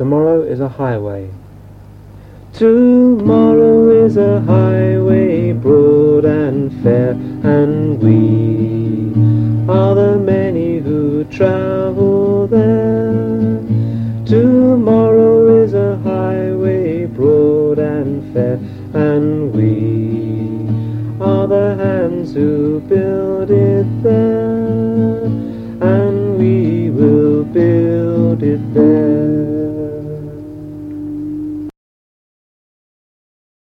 Tomorrow is a highway. Tomorrow is a highway broad and fair, and we are the many who travel